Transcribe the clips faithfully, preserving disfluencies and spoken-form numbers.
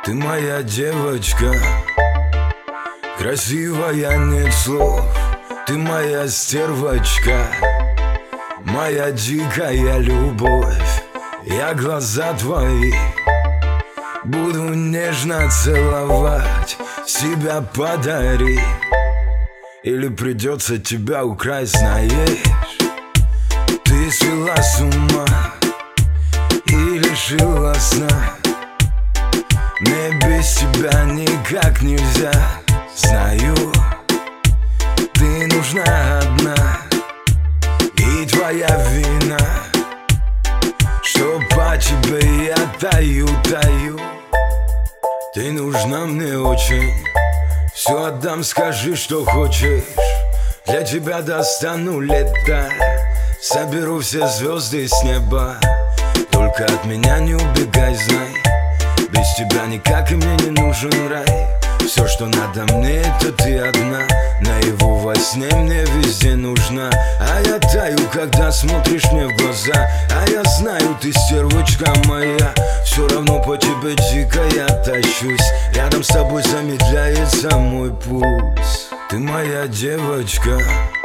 Ты моя девочка, красивая, нет слов. Ты моя стервочка, моя дикая любовь. Я глаза твои буду нежно целовать. Себя подари, или придется тебя украсть, знаешь. Ты свела с ума и лишила сна. Мне без тебя никак нельзя. Знаю, ты нужна одна, и твоя вина, что по тебе я таю, таю. Ты нужна мне очень, все отдам, скажи, что хочешь. Для тебя достану лето, соберу все звезды с неба. Только от меня не убегай, знай, без тебя никак и мне не нужен рай. Все, что надо мне, это ты одна. Наяву во сне мне везде нужна. А я таю, когда смотришь мне в глаза. А я знаю, ты стервочка моя. Все равно по тебе дико я тащусь. Рядом с тобой замедляется мой пульс. Ты моя девочка,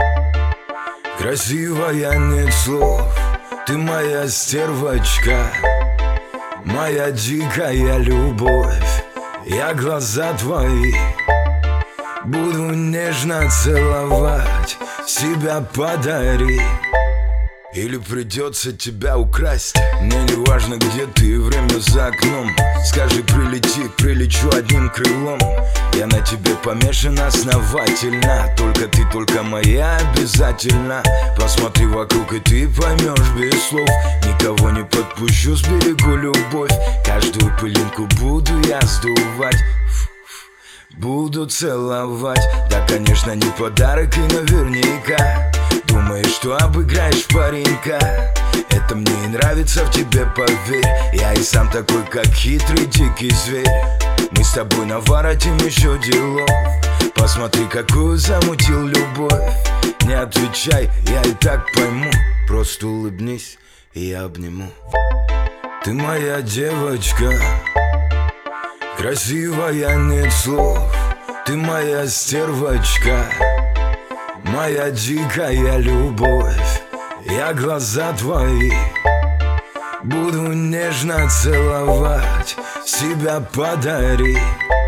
красивая, нет слов. Ты моя стервочка, моя дикая любовь. Я глаза твои буду нежно целовать. Себя подари, или придется тебя украсть. Мне не важно, где ты, время за окном. Скажи, прилети, прилечу одним крылом. Я на тебе помешан основательно. Только ты, только моя обязательно. Посмотри вокруг, и ты поймешь без слов. Никого не подпущу, сберегу любовь. Каждую пылинку буду я сдувать, буду целовать. Да, конечно, не подарок и наверняка. Думаешь, что обыграешь паренька. Это мне и нравится в тебе, поверь. Я и сам такой, как хитрый дикий зверь. Мы с тобой наворотим еще делов. Посмотри, какую замутил любовь. Не отвечай, я и так пойму. Просто улыбнись, и я обниму. Ты моя девочка, красивая, нет слов. Ты моя стервочка, моя дикая любовь. Я глаза твои буду нежно целовать. Себя подари,